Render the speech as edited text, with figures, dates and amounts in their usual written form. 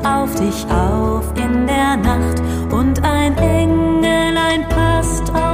auf dich auf in der Nacht und ein Engelein passt auf